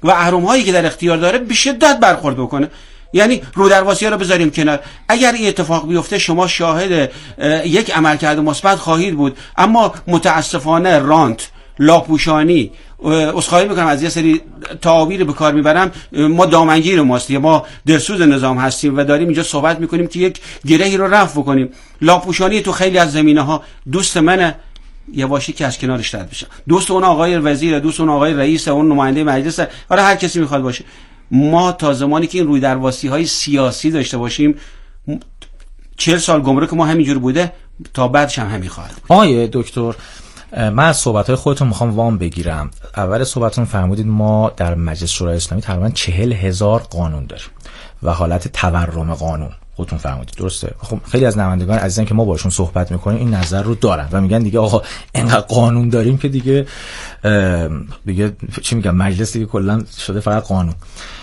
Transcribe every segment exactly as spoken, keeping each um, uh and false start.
و اهرم‌هایی که در اختیار داره به شدت برخورد بکنه. یعنی رودرواسی رو بذاریم کنار. اگر این اتفاق بیفته شما شاهد یک عملکرد مثبت خواهید بود، اما متاسفانه رانت، لاپوشانی، اسخای میکنم از یه سری تعابیر به کار میبرم، ما دامنگیر ماست، ما درسوز نظام هستیم و داریم اینجا صحبت میکنیم که یک گرهی رو رفع بکنیم. لاپوشانی تو خیلی از زمینه ها دوست منه، یواشی که از کنارش رد بشه، دوست اون آقای وزیر، دوست اون آقای رئیس، اون نماینده مجلس، آره هر کسی میخواد باشه. ما تا زمانی که این روی درواسی های سیاسی داشته باشیم، چهل سال گمرک ما همینجور بوده، تا بعدش هم همین خواهد بود. آقای دکتر، من از صحبت‌های خودتون میخوام وام بگیرم. اول صحبتتون فرمودید ما در مجلس شورای اسلامی تقریبا چهل هزار قانون داریم و حالت تورم قانون خودتون فرمودید، درسته؟ خب خیلی از نمایندگان عزیزان که ما باشون صحبت میکنیم این نظر رو دارن و میگن دیگه آقا اینقدر قانون داریم که دیگه دیگه چی میگم، مجلس دیگه کلا شده فقط قانون.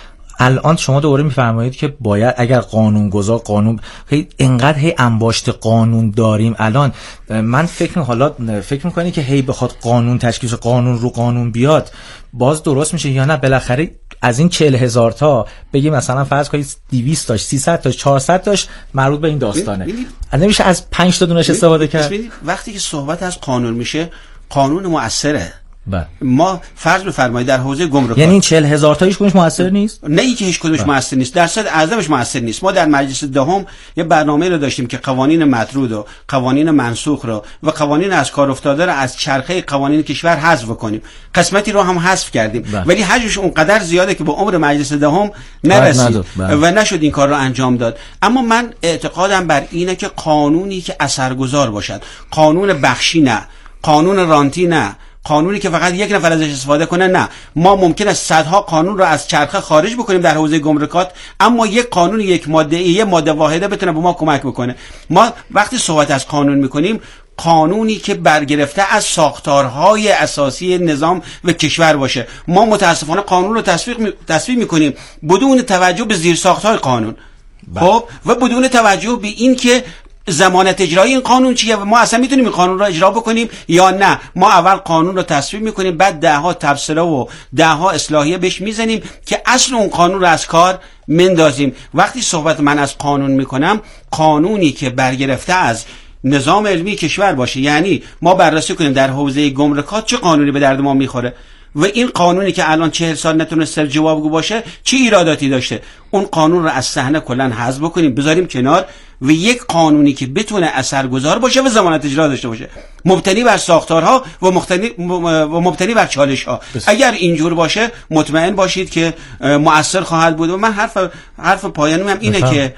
الان شما دوباره میفرمایید که باید اگر قانون گذار قانون هی اینقدر هی انباشت قانون داریم الان، من فکر حالا فکر میکنی که هی بخواد قانون تشکیل قانون رو قانون بیاد باز درست میشه یا نه؟ بالاخره از این چهل هزار تا بگیم مثلا فرض کنید دویست تاش سیصد تاش چهارصد تاش مربوط به این داستانه، نمیشه از پنج تا دونش استفاده کرد؟ وقتی که صحبت از قانون میشه، قانون مؤثره. با. ما فرض بفرمایید در حوزه گمرک، یعنی این چهل هزار تا هیچ کدومش موثر نیست؟ نه اینکه هیچ کدومش موثر نیست، درصد اعظمش موثر نیست. ما در مجلس دهم یه برنامه رو داشتیم که قوانین مطرود و قوانین منسوخ رو و قوانین از کار افتاده رو از چرخه قوانین کشور حذف کنیم. قسمتی رو هم حذف کردیم با. ولی حجمش اونقدر زیاده که به عمر مجلس دهم نرسید و نشد این کار رو انجام داد. اما من اعتقادم بر اینه که قانونی که اثرگذار باشد، قانون بخشی نه، قانون رانتی نه، قانونی که فقط یک نفر ازش استفاده کنه نه. ما ممکنه صدها قانون رو از چرخه خارج بکنیم در حوزه گمرکات، اما یک قانون یک ماده یک ماده واحده بتونه به ما کمک بکنه. ما وقتی صحبت از قانون میکنیم، قانونی که برگرفته از ساختارهای اساسی نظام و کشور باشه. ما متاسفانه قانون رو تصویب تصویب میکنیم بدون توجه به زیرساخت‌های قانون، خب، و بدون توجه به این که ضمانت اجرایی این قانون چیه و ما اصلا میتونیم این قانون رو اجرا بکنیم یا نه. ما اول قانون رو تصویب میکنیم، بعد ده ها تبصره و ده ها اصلاحیه بهش میزنیم که اصل اون قانون رو از کار مندازیم. وقتی صحبت من از قانون میکنم، قانونی که برگرفته از نظام علمی کشور باشه، یعنی ما بررسی کنیم در حوزه گمرکات چه قانونی به درد ما میخوره و این قانونی که الان چهل سال نتونسته جوابگو باشه چه ایراداتی داشته، اون قانون رو از صحنه کلا حذف بکنیم بذاریم کنار و یک قانونی که بتونه اثرگذار باشه و ضمانت اجرا داشته باشه، مبتنی بر ساختارها و مبتنی و مبتنی بر چالش‌ها. اگر اینجور باشه مطمئن باشید که مؤثر خواهد بود. و من حرف حرف پایانیم هم اینه که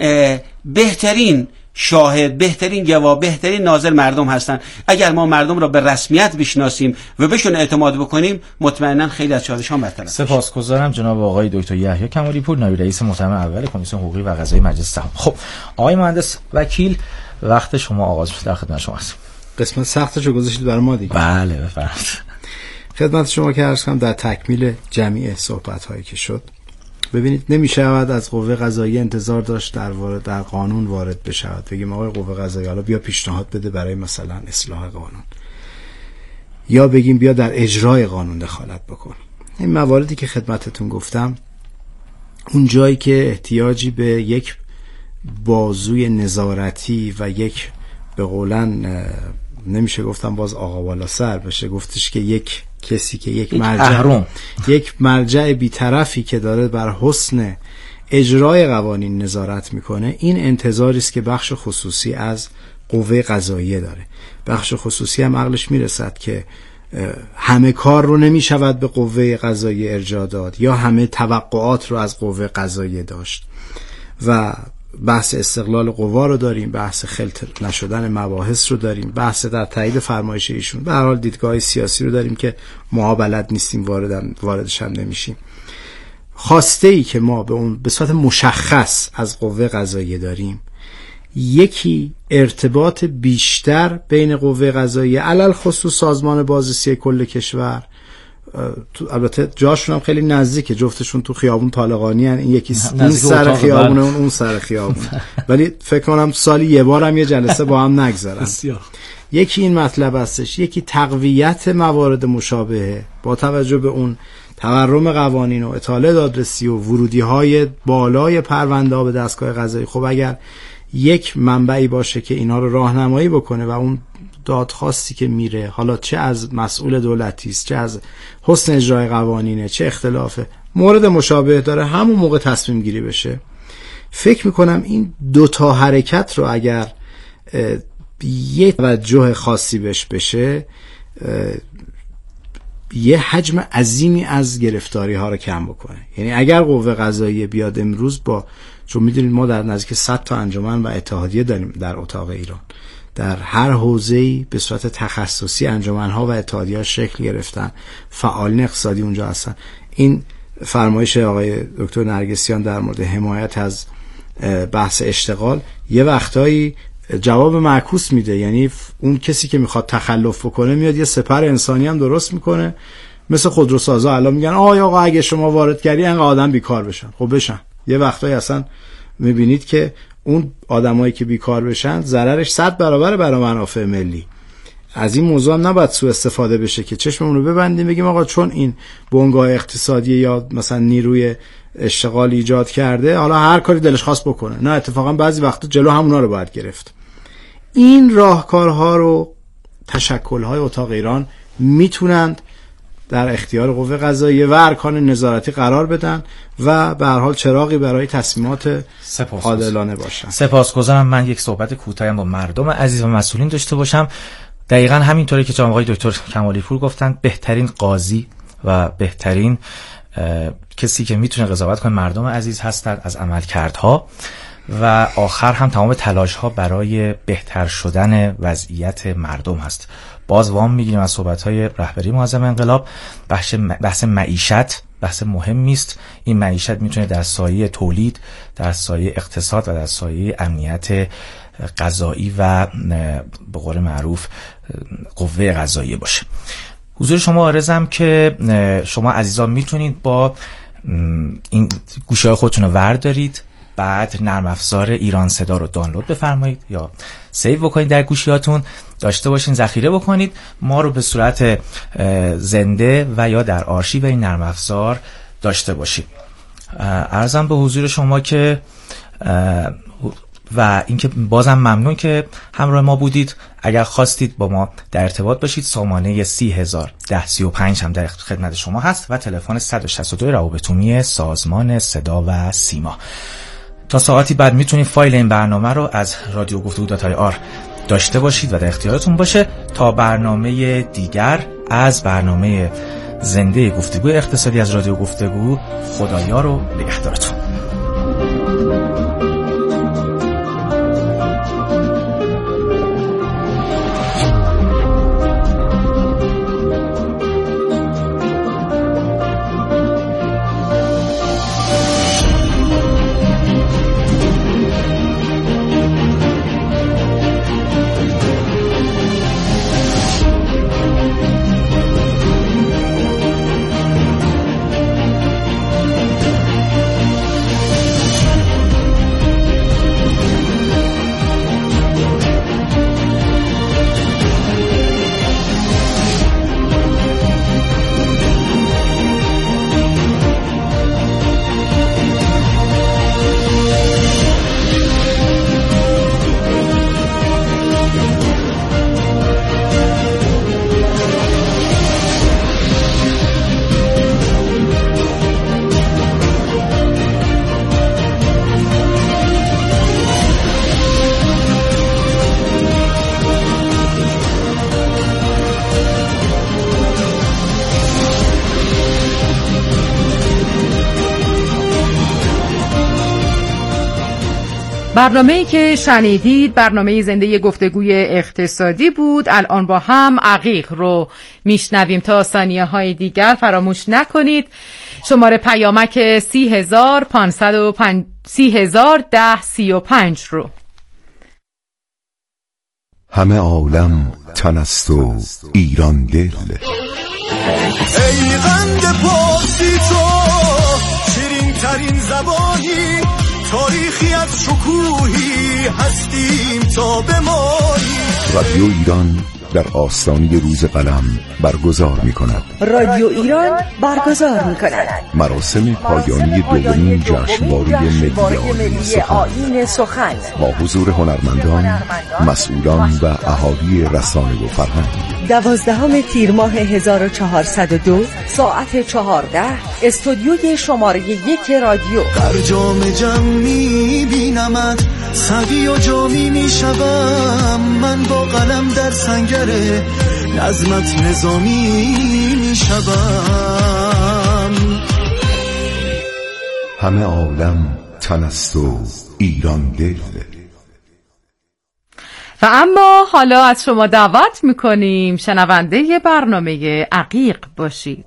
بهترین شاهد، بهترین گواه، بهترین ناظر مردم هستن. اگر ما مردم را به رسمیت بشناسیم و بهشون اعتماد بکنیم، مطمئنا خیلی از چالش‌ها برطرف میشه. سپاسگزارم جناب آقای دکتر یحیی کمالی پور، نایب رئیس محترم اول کمیسیون حقوقی و قضایی مجلس دهم. خب آقای مهندس وکیل، وقت شما آغاز شد، در خدمت شما هستم. قسمت سختشو گذاشتید برای ما دیگه. بله بفرمایید. خدمت شما که عرض کنم در تکمیل جمعی صحبت‌هایی که شد، ببینید نمیشود از قوه قضاییه انتظار داشت در وارد در قانون وارد بشود، بگیم آقای قوه قضاییه حالا بیا پیشنهاد بده برای مثلا اصلاح قانون، یا بگیم بیا در اجرای قانون دخالت بکن. این مواردی که خدمتتون گفتم، اون جایی که احتیاجی به یک بازوی نظارتی و یک به قولن نمیشه گفتم باز آقا والا سر بشه، گفتش که یک کسی که یک مرجع یک مرجع بی‌طرفی که داره بر حسن اجرای قوانین نظارت میکنه، این انتظاری است که بخش خصوصی از قوه قضاییه داره. بخش خصوصی هم عقلش میرسد که همه کار رو نمیشود به قوه قضاییه ارجاع داد یا همه توقعات رو از قوه قضاییه داشت و بحث استقلال قوا رو داریم، بحث خلط نشدن مباحث رو داریم، بحث در تایید فرمایش ایشون، به هر حال دیدگاه سیاسی رو داریم که ما بلد نیستیم واردن واردش هم نمیشیم. خواسته ای که ما به اون به صورت مشخص از قوه قضاییه داریم، یکی ارتباط بیشتر بین قوه قضاییه علل خصوص سازمان بازرسی کل کشور، البته جاشون هم خیلی نزدیکه، جفتشون تو خیابون طالقانی هن، این یکی این سر خیابونه اون اون سر خیابون، ولی فکر کنم سالی یه بار هم یه جلسه با هم نگذارن. یکی این مطلب هستش، یکی تقویت موارد مشابهه با توجه به اون تورم قوانین و اطاله دادرسی و ورودی های بالای پرونده ها به دستگاه قضایی، خب اگر یک منبعی باشه که اینا رو راهنمایی بکنه و اون دادخواستی که میره، حالا چه از مسئول دولتی است، چه از حسن اجرای قوانینه، چه اختلاف مورد مشابه داره، همون موقع تصمیم گیری بشه. فکر میکنم این دو تا حرکت رو اگر یه توجه خاصی بهش بشه، یه حجم عظیمی از گرفتاری ها رو کم بکنه. یعنی اگر قوه قضاییه بیاد امروز با، چون میدونید ما در نزدیک صد تا انجمن و اتحادیه داریم در اتاق ایران، در هر حوزه‌ای به صورت تخصصی انجمن‌ها و اتحادیه‌ها شکل گرفتن، فعالین اقتصادی اونجا هستن. این فرمایش آقای دکتر نرگسیان در مورد حمایت از بحث اشتغال یه وقتایی جواب معکوس میده. یعنی اون کسی که میخواد تخلف بکنه میاد یه سپر انسانی هم درست میکنه، مثل خودروسازا الان میگن آقا آقا اگه شما وارد کردی انقدر آدم بیکار بشن. خب بشن. یه وقتایی اصلا میبینید که اون آدمایی که بیکار بشن ضررش صد برابر برای منافع ملی. از این موضوع هم نباید سوء استفاده بشه که چشممون رو ببندیم بگیم آقا چون این بنگاه اقتصادی یا مثلا نیروی اشتغال ایجاد کرده حالا هر کاری دلش خواست بکنه. نه، اتفاقا بعضی وقتا جلو همونا رو باید گرفت. این راهکارها رو تشکل‌های اتاق ایران میتونند در اختیار قوه قضاییه و ارکان نظارتی قرار بدن و به هر حال چراغی برای تصمیمات عادلانه باشن. سپاسگزارم. من یک صحبت کوتاهی با مردم عزیز و مسئولین داشته باشم. دقیقاً همینطوری که جناب آقای دکتر کمالی پور گفتن، بهترین قاضی و بهترین کسی که میتونه قضاوت کنه مردم عزیز هستند از عملکردها و آخر هم تمام تلاش ها برای بهتر شدن وضعیت مردم هست. باز وام میگیریم از صحبت های رهبری معظم انقلاب، بحث بحث معیشت بحث مهمی است. این معیشت میتونه در سایه تولید، در سایه اقتصاد و در سایه امنیت قضایی و به قول معروف قوه قضاییه باشه. حضور شما عرضم که شما عزیزان میتونید با این گوشی‌های خودتون رو وردارید، بعد نرم افزار ایران صدا رو دانلود بفرمایید یا سیو بکنید در گوشیاتون، داشته باشین، ذخیره بکنید، ما رو به صورت زنده و یا در آرشیو این نرم افزار داشته باشید. عرضم به حضور شما که و اینکه بازم ممنون که همراه ما بودید. اگر خواستید با ما در ارتباط باشید، سامانه سی هزار ده سی و پنج هم در خدمت شما هست و تلفن صد و شصت و دو روابط عمومی سازمان صدا و سیما. تا ساعتی بعد میتونید فایل این برنامه رو از رادیو گفتگو دات آی آر داشته باشید و در اختیارتون باشه. تا برنامه دیگر از برنامه زنده گفتگو اقتصادی از رادیو گفتگو، خدایار و نگهدارتون. برنامه‌ای که شنیدید برنامه زنده گفتگوی اقتصادی بود. الان با هم عقیق رو میشنویم. تا ثانیه های دیگر فراموش نکنید شماره پیامک سی هزار پانصد و پنج سی هزار ده سی و پنج رو. همه عالم تن است و ایران دل. ای قند پاسی تو شیرین ترین زبانی، تاریخی از شکوهی هستیم تا بمانی. رادیو ایران در آستانه روز قلم برگزار می کند. رادیو ایران برگزار می کند مراسم پایانی دومین جشنواره ملی آیین سخن با حضور هنرمندان، مسئولان و اهالی رسانه و فرهنگ. دوازدهم تیر ماه هزار و چهارصد و دو ساعت چهارده استودیوی شماره یک رادیو. در جام جم می بینمت، سعدی و جامی می شدم من، با قلم در سنگره نظمت نظامی می شدم. همه عالم تن است و ایران دل. و اما حالا از شما دعوت میکنیم شنونده برنامه عقیق باشید.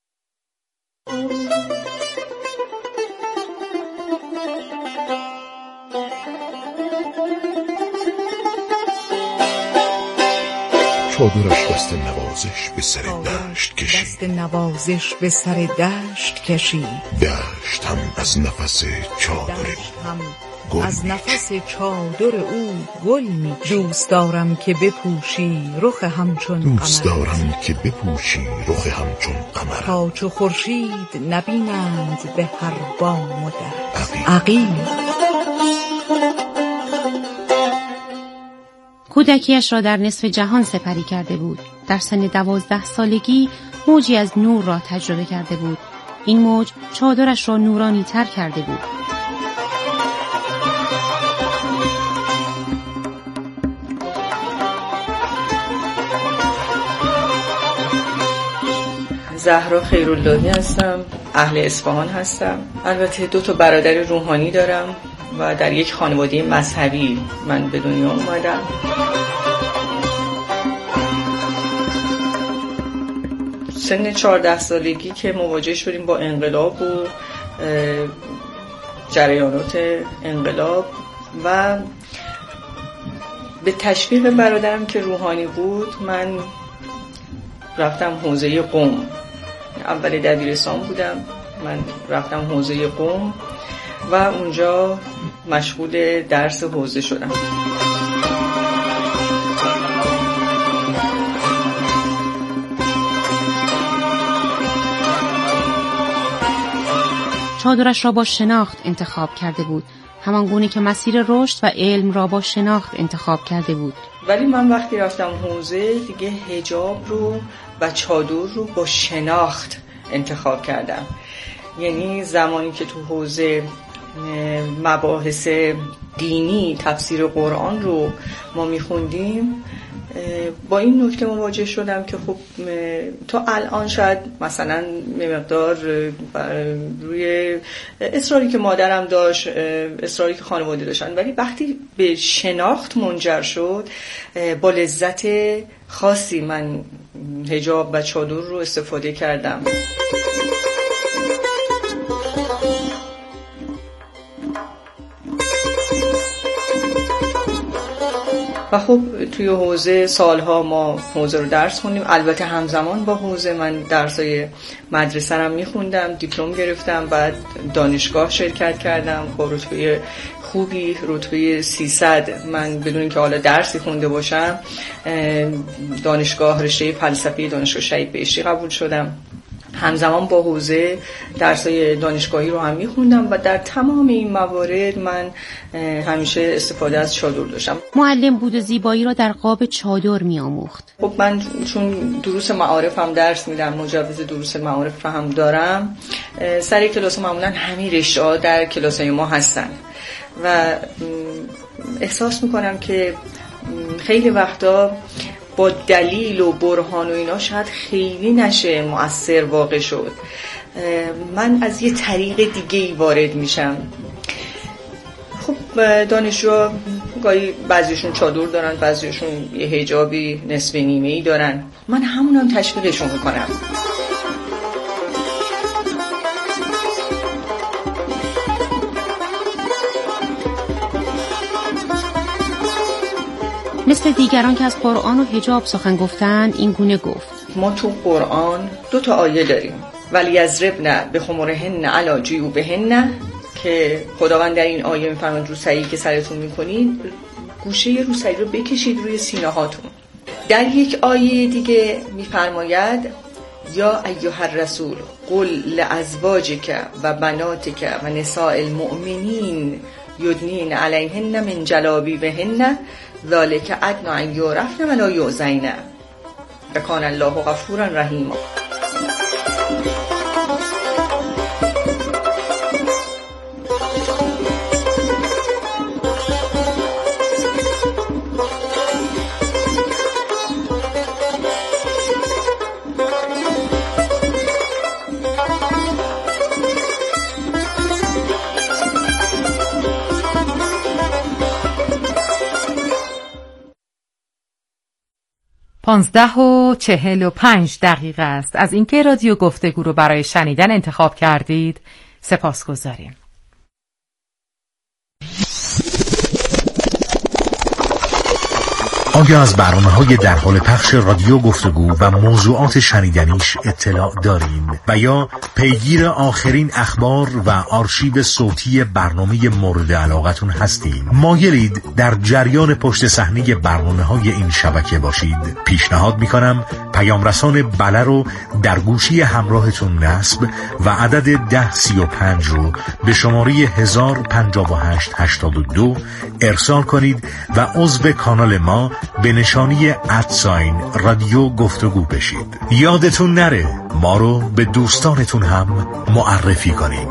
چادرش دست نوازش به سر دشت کشید، دست نوازش به سر دشت کشید. دشت هم از نفس چادر گل از نفس چادر او گل می. دوست دارم که بپوشی رخ همچون قمر، دوست دارم که بپوشی رخ همچون قمر، تا چو خورشید نبینند به هر بام و در. عقیق. کودکیش را در نصف جهان سپری کرده بود. در سن دوازده سالگی موجی از نور را تجربه کرده بود. این موج چادرش را نورانی تر کرده بود. زهرا خیراللهی هستم، اهل اصفهان هستم. البته دو تا برادر روحانی دارم و در یک خانواده مذهبی من به دنیا اومدم. سن چهارده سالگی که مواجه شدیم با انقلاب و جریانات انقلاب و به تشویق برادرم که روحانی بود من رفتم حوزه قم. اول دبیرستان بودم، من رفتم حوزه قم و اونجا مشغول درس حوزه شدم. چادرش را با شناخت انتخاب کرده بود، همان گونه که مسیر رشد و علم را با شناخت انتخاب کرده بود. ولی من وقتی رفتم حوزه دیگه حجاب رو و چادر رو با شناخت انتخاب کردم. یعنی زمانی که تو حوزه مباحث دینی تفسیر قرآن رو ما میخوندیم با این نکته مواجه شدم که خب تا الان شاید مثلا مقدار روی اصراری که مادرم داشت، اصراری که خانواده داشتن، ولی وقتی به شناخت منجر شد با لذت خاصی من حجاب و چادر رو استفاده کردم. و خب توی حوزه سالها ما حوزه رو درس خوندیم. البته همزمان با حوزه من درسای مدرسه رو میخوندم، دیپلم گرفتم، بعد دانشگاه شرکت کردم با رتبه خوبی، رتبه سیصد. من بدون اینکه حالا درسی خونده باشم دانشگاه رشته فلسفه دانشگاه شهید بهشتی قبول شدم. همزمان با حوزه درسای دانشگاهی رو هم میخوندم و در تمام این موارد من همیشه استفاده از چادر داشتم. معلم بود و زیبایی را در قاب چادر میآموخت. خب من چون دروس معارف هم درس میدم، مجوز دروس معارف هم دارم، سر کلاس معمولا همین رشته‌ها در کلاسای ما هستن و احساس میکنم که خیلی وقتا با دلیل و برهان و اینا شاید خیلی نشه مؤثر واقع شد. من از یه طریق دیگه‌ای وارد میشم. خب دانشجو گاهی بعضیشون چادر دارن، بعضیشون یه حجابی نصف نیمه‌ای دارن، من همونم تشویقشون میکنم. مثل دیگران که از قرآن و حجاب سخن گفتند این گونه گفت: ما تو قرآن دو تا آیه داریم، ولی یضربن بخمرهن علی جیوبهن، که خداوند در این آیه میفرماید روسری که سرتون میکنید گوشه روسری رو بکشید روی سینه هاتون. در یک آیه دیگه میفرماید یا ایها الرسول قل لازواجک و بناتک و نساء المؤمنین یدنین علیهن من جلابیبهن ذالک ادنی ان یعرفن ولا یؤذین و کان الله غفورا رحیما. پانزده و چهل و پنج دقیقه است از اینکه رادیو گفتگو رو برای شنیدن انتخاب کردید. سپاس گذاریم. آیا از برنامه‌های در حال پخش رادیو گفتگو و موضوعات شنیدنیش اطلاع دارین و یا پیگیر آخرین اخبار و آرشیو صوتی برنامه مورد علاقتون هستین؟ مایلید در جریان پشت صحنه برنامه‌های این شبکه باشید؟ پیشنهاد می‌کنم پیام رسان بله رو در گوشی همراهتون نصب و عدد ده سی و پنج رو به شماره هزار و پنجاه و هشت هشتاد و دو ارسال کنید و عضو کانال ما به نشانی ادساین رادیو گفتگو بشید. یادتون نره ما رو به دوستانتون هم معرفی کنین.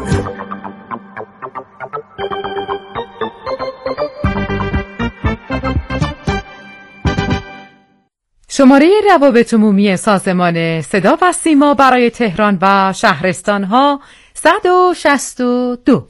شماره روابط عمومی سازمان صدا و سیما برای تهران و شهرستان‌ها صد و شصت و دو.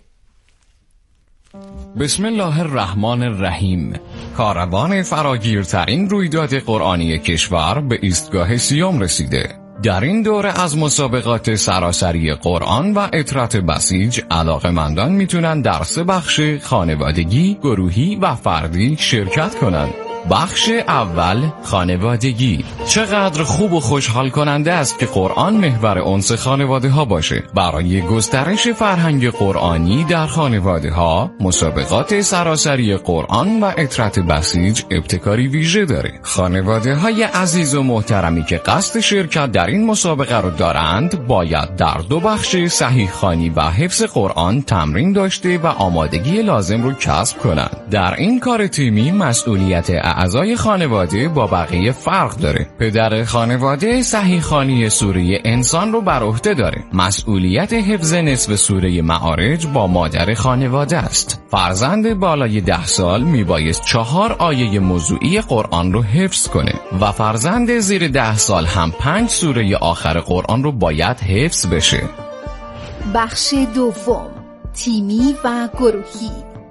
بسم الله الرحمن الرحیم. کاروان فراگیرترین رویداد قرآنی کشور به ایستگاه سیوم رسیده. در این دوره از مسابقات سراسری قرآن و اطرت بسیج علاقه‌مندان میتونن در سه بخش خانوادگی، گروهی و فردی شرکت کنند. بخش اول خانوادگی. چقدر خوب و خوشحال کننده است که قرآن محور انس خانواده ها باشه. برای گسترش فرهنگ قرآنی در خانواده ها مسابقات سراسری قرآن و اطرت بسیج ابتکاری ویژه داره. خانواده های عزیز و محترمی که قصد شرکت در این مسابقه رو دارند باید در دو بخش صحیح خوانی و حفظ قرآن تمرین داشته و آمادگی لازم رو کسب کنند. در این کار تیمی مسئولیت اعضای خانواده با بقیه فرق داره. پدر خانواده صحیح خوانی سوره انسان رو بر عهده داره. مسئولیت حفظ نصف سوره معارج با مادر خانواده است. فرزند بالای ده سال میبایست چهار آیه موضوعی قرآن رو حفظ کنه و فرزند زیر ده سال هم پنج سوره آخر قرآن رو باید حفظ بشه. بخش دوم، تیمی و گروهی.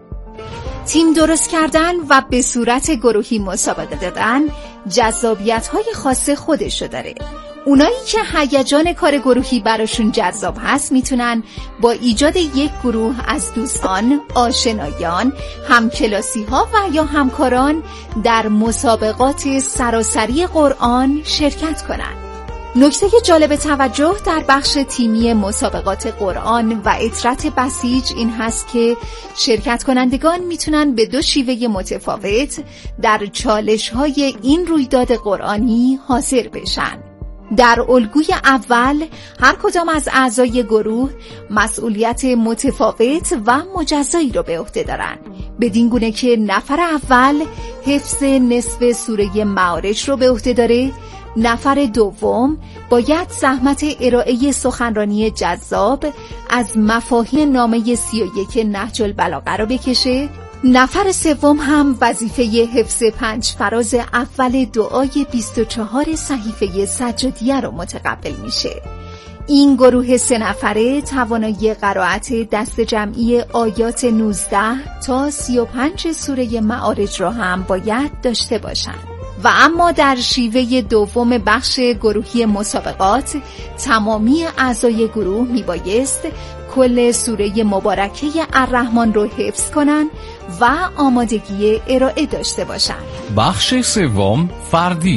تیم درست کردن و به صورت گروهی مسابقه دادن جذابیت‌های خاص خودشو داره. اونایی که هیجان کار گروهی براشون جذاب هست میتونن با ایجاد یک گروه از دوستان، آشنایان، همکلاسی‌ها و یا همکاران در مسابقات سراسری قرآن شرکت کنن. نکته جالب توجه در بخش تیمی مسابقات قرآن و اطرت بسیج این هست که شرکت کنندگان میتونن به دو شیوه متفاوت در چالش‌های این رویداد قرآنی حاضر بشن. در الگوی اول هر کدام از اعضای گروه مسئولیت متفاوت و مجزایی رو به عهده دارن، بدین گونه که نفر اول حفظ نصف سوره معارج رو به عهده داره، نفر دوم باید زحمت ارائه سخنرانی جذاب از مفاهیم نامه سی و یک نهج البلاغه رو بکشه، نفر سوم هم وظیفه حفظ پنج فراز اول دعای بیست و چهار صحیفه سجادیه رو متقبل میشه. این گروه سه نفره توانایی قرائت دست جمعی آیات نوزده تا سی و پنج سوره معارج رو هم باید داشته باشند. و اما در شیوه دوم بخش گروهی مسابقات تمامی اعضای گروه میبایست کل سوره مبارکه الرحمن رو حفظ کنن و آمادگی ارائه داشته باشند. بخش سوم فردی.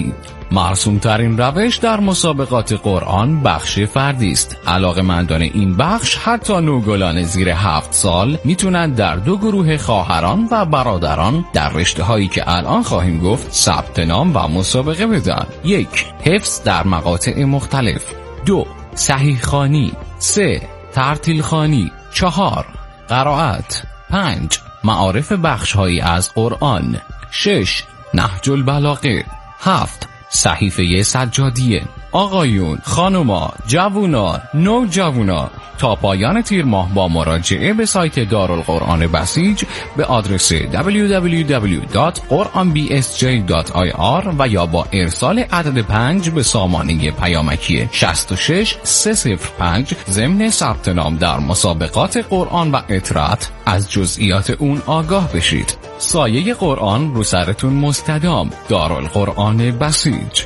مرسوم ترین روش در مسابقات قرآن بخش فردی است. علاقه‌مندان این بخش حتی نوگلان زیر هفت سال میتونن در دو گروه خواهران و برادران در رشته هایی که الان خواهیم گفت ثبت نام و مسابقه بدن. یک، حفظ در مقاطع مختلف. دو، صحیح خوانی. سه، ترتیل خوانی. چهار، قرائت. پنج، معارف بخش هایی از قرآن. شش، نهج البلاغه. هفت، صحیفه سجادیه. آقایون، خانوما، جوونا، نوجوانا، تا پایان تیر ماه با مراجعه به سایت دارالقرآن بسیج به آدرس دبلیو دبلیو دبلیو دات قرآن بی اس جی دات آی آر و یا با ارسال عدد پنج به سامانه پیامکی شصت و شش سه صفر پنج ضمن ثبت نام در مسابقات قرآن و اطراحات از جزئیات اون آگاه بشید. سایه قرآن رو سرتون مستدام. دارالقرآن بسیج.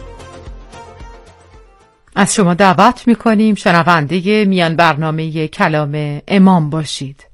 از شما دعوت میکنیم شنونده میان برنامه کلام امام باشید.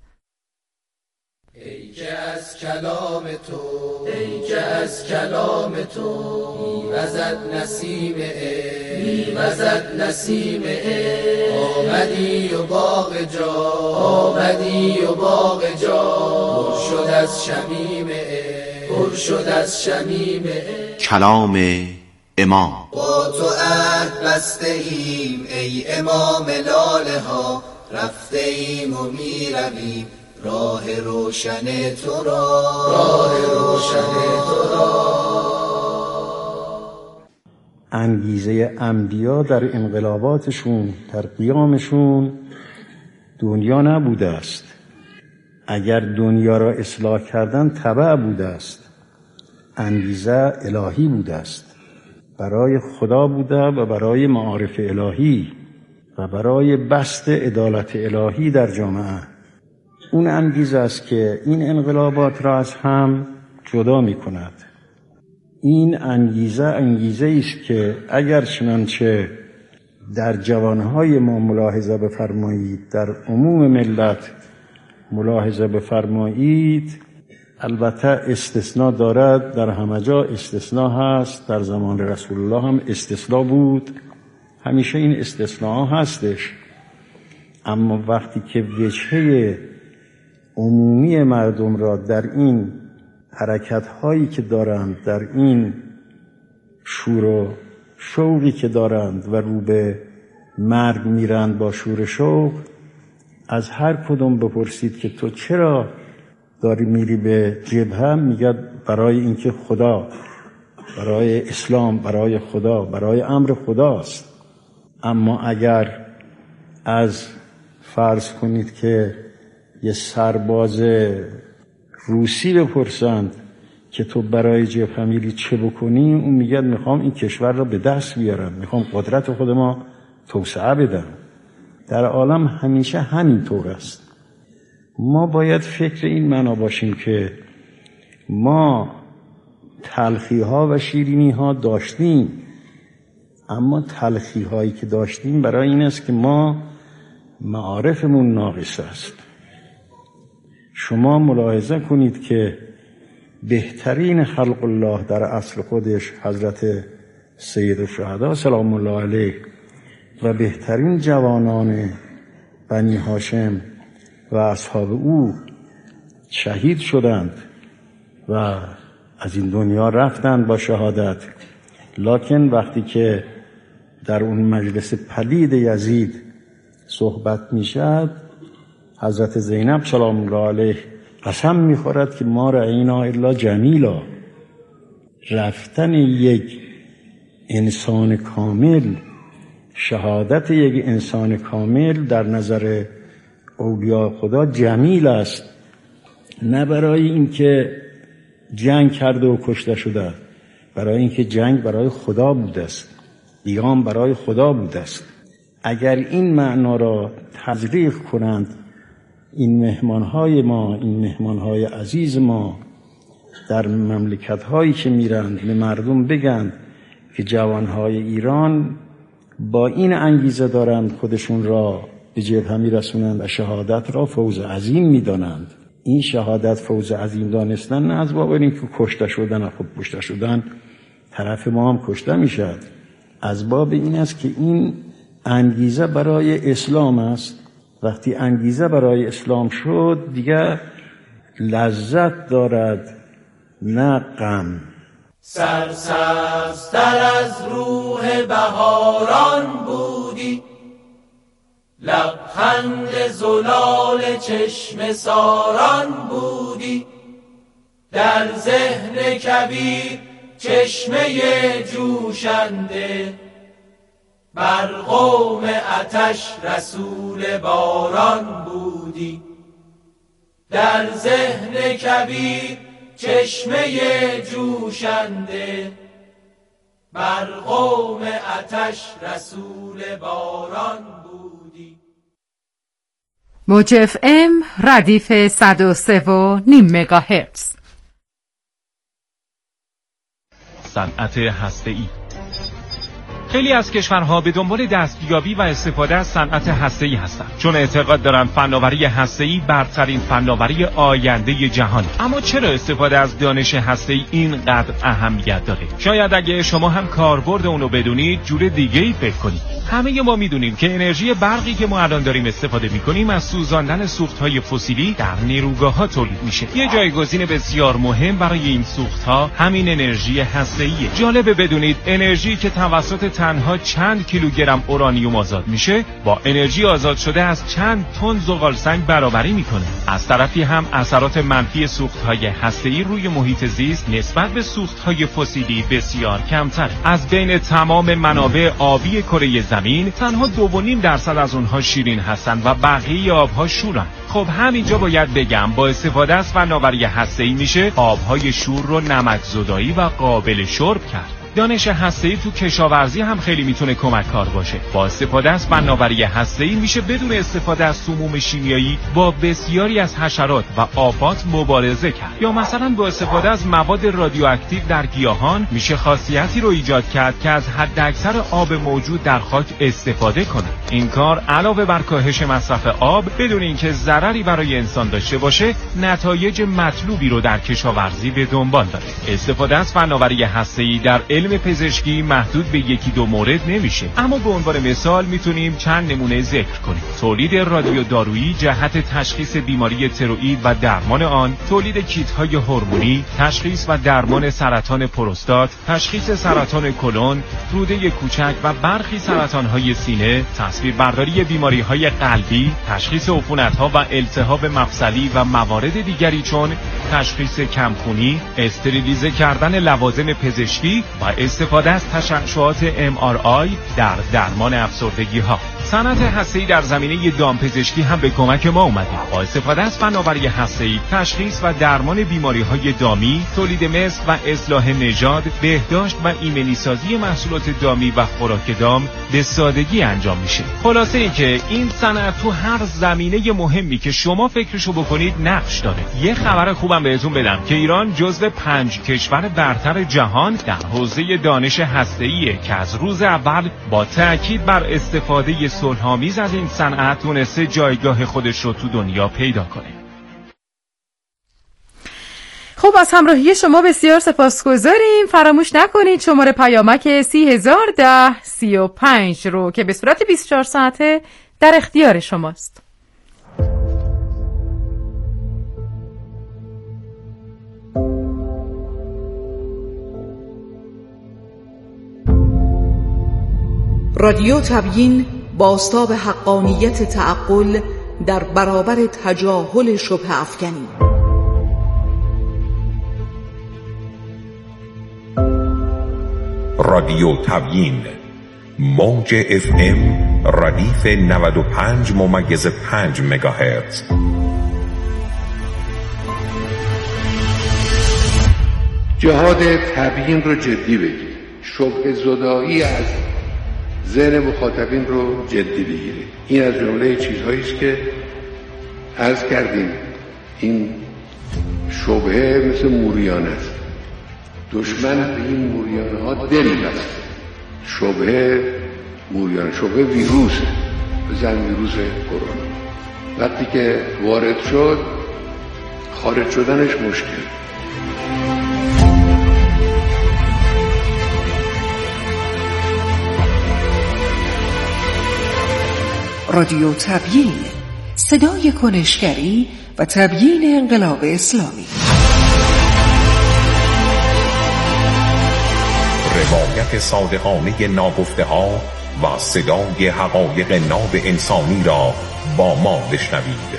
ای که از کلام تو ای که از کلام تو میوزد نسیم عشق میوزد نسیم عشق آمدی و باغ جا آمدی و باغ جا پر شد از شمیم عشق پر شد از شمیم عشق. کلام امام. با تو عهد بسته ایم ای امام لاله ها رفته ایم و می رویم راه روشن تو را راه روشن تو را. انگیزه انبیا در انقلاباتشون در قیامشون دنیا نبوده است. اگر دنیا را اصلاح کردن تبع بوده است. انگیزه الهی بوده است، برای خدا بوده و برای معارف الهی و برای بسط عدالت الهی در جامعه. اون انگیزه است که این انقلابات را از هم جدا می کند. این انگیزه انگیزه است که اگر چنانچه در جوانهای ما ملاحظه بفرمایید، در عموم ملت ملاحظه بفرمایید، البته استثناء دارد، در همه جا استثناء هست، در زمان رسول الله هم استثناء بود، همیشه این استثناء هستش. اما وقتی که وجهه عمومی مردم را در این حرکت هایی که دارند، در این شور و شوقی که دارند و رو به مرگ میرند با شور شوق، از هر کدوم بپرسید که تو چرا داری میری به جبهه؟ میگه برای اینکه خدا، برای اسلام، برای خدا، برای امر خداست. اما اگر از فرض کنید که یه سرباز روسی بپرسند که تو برای جبهه میری چه بکنی، اون میگه میخوام این کشور را به دست بیارم، میخوام قدرت خود ما توسعه بدم. در عالم همیشه همین طور است. ما باید فکر این معنا باشیم که ما تلخی ها و شیرینی ها داشتیم، اما تلخی هایی که داشتیم برای این است که ما معارفمون ناقص است. شما ملاحظه کنید که بهترین خلق الله در اصل خودش حضرت سید الشهدا سلام الله علیه و بهترین جوانان بنی هاشم و اصحاب او شهید شدند و از این دنیا رفتند با شهادت. لکن وقتی که در اون مجلس پلید یزید صحبت میشد، حضرت زینب سلام الله علیه قسم میخورد که ما رأینا الا جمیلا. رفتن یک انسان کامل، شهادت یک انسان کامل در نظر اولیاء خدا جمیل است، نه برای اینکه جنگ کرده و کشته شده، برای اینکه جنگ برای خدا بوده است، قیام برای خدا بوده است. اگر این معنا را تزریق کنند این مهمانهای ما، این مهمانهای عزیز ما در مملکت‌هایی که میرند، به مردم بگند که جوانهای ایران با این انگیزه دارند خودشون را به جبهه میرسونند و شهادت را فوز عظیم میدانند. این شهادت فوز عظیم دانستن نه از باب اینکه کشته شدن، خب کشته شدن طرف ما هم کشته میشه. از باب این است که این انگیزه برای اسلام است. وقتی انگیزه برای اسلام شد دیگه لذت دارد نه غم. سرسبزتر از روح بهاران بودی، لبخند زلال چشم ساران بودی، در ذهن کبیر چشمه جوشنده، بر قوم آتش رسول باران بودی. در ذهن کبیر چشمه جوشنده، بر قوم آتش رسول باران بودی. موج اف ام ردیف صد و سه و نیم مگاهرتز. صنعت هسته‌ای. خیلی از کشورها به دنبال دستیابی و استفاده از صنعت هسته‌ای هستند، چون اعتقاد دارند فناوری هسته‌ای برترین فناوری آینده جهان. اما چرا استفاده از دانش هسته‌ای اینقدر اهمیت داره؟ شاید اگه شما هم کاربرد اون رو بدونید جور دیگه‌ای فکر کنید. همه ما میدونیم که انرژی برقی که ما الان داریم استفاده میکنیم از سوزاندن سوخت‌های فسیلی در نیروگاه‌ها تولید میشه. یه جایگزین بسیار مهم برای این سوخت‌ها همین انرژی هسته‌ایه. جالبه بدونید انرژی که توسط تنها چند کیلوگرم اورانیوم آزاد میشه با انرژی آزاد شده از چند تن زغال سنگ برابری میکنه. از طرفی هم اثرات منفی سوخت‌های هسته‌ای روی محیط زیست نسبت به سوخت‌های فسیلی بسیار کمتر. از بین تمام منابع آبی کره زمین تنها دو و نیم درصد از اونها شیرین هستن و بقیه آبها شورن. خب همینجا باید بگم با استفاده از فناوری هسته‌ای میشه آبهای شور رو نمک‌زدایی و قابل شرب کرد. دانش هسته‌ای تو کشاورزی هم خیلی میتونه کمک کار باشه. با استفاده از فناوری هسته‌ای میشه بدون استفاده از سموم شیمیایی با بسیاری از حشرات و آفات مبارزه کرد. یا مثلا با استفاده از مواد رادیواکتیو در گیاهان میشه خاصیتی رو ایجاد کرد که از حداکثر آب موجود در خاک استفاده کنه. این کار علاوه بر کاهش مصرف آب بدون اینکه ضرری برای انسان داشته باشه، نتایج مطلوبی رو در کشاورزی به دنبال داره. استفاده از فناوری هسته‌ای در علم پزشکی محدود به یکی دو مورد نمیشه، اما به عنوان مثال میتونیم چند نمونه ذکر کنیم. تولید رادیو دارویی جهت تشخیص بیماری تروئید و درمان آن، تولید کیت‌های هورمونی، تشخیص و درمان سرطان پروستات، تشخیص سرطان کلون، روده کوچک و برخی سرطان‌های سینه، تصویربرداری بیماری‌های قلبی، تشخیص عفونت‌ها و التهاب مفصلی و موارد دیگری چون تشخیص کمخونی، استریلیزه کردن لوازم پزشکی و استفاده از تشعشعات ام آر آی در درمان افسردگی ها. صنعت هسته‌ای در زمینه دامپزشکی هم به کمک ما اومده. با استفاده از فناوری هسته‌ای تشخیص و درمان بیماری‌های دامی، تولید مثل و اصلاح نژاد، بهداشت و ایمنیسازی محصولات دامی و خوراک دام به سادگی انجام میشه. خلاصه اینکه این صنعت تو هر زمینه مهمی که شما فکرشو بکنید نقش داره. یه خبر خوبم بهتون بدم که ایران جزو پنج کشور برتر جهان در حوزه دانش هسته‌ایه که از روز اول با تأکید بر استفاده صلح‌آمیز از این صنعت تونسته جایگاه خودش رو تو دنیا پیدا کنه. خب از همراهی شما بسیار سپاسگزاریم. فراموش نکنید شماره پیامک سی هزار ده سی و پنج رو که به صورت بیست و چهار ساعته در اختیار شماست. رادیو تبیین بازتاب حقانیت تعقل در برابر تجاهل شبه افکنی. رادیو تبیین موج اف ام ردیف نود و پنج ممیز پنج مگاهرتز. جهاد تبیین رو جدی بگیر، شبه زدایی از ذهن مخاطبین رو جدی بگیرید. این از جمله چیزهایی است که عرض کردیم این شبهه مثل موریانه است. دشمن به این موریانه ها دل بسته. شبهه موریانه، شبهه ویروس، بزن ویروس کرونا. وقتی که وارد شد خارج شدنش مشکل. رادیو تبیین، صدای کنشگری و تبیین انقلاب اسلامی. روایت صادقانه ناگفته ها و صدای حقایق ناب انسانی را با ما بشنوید.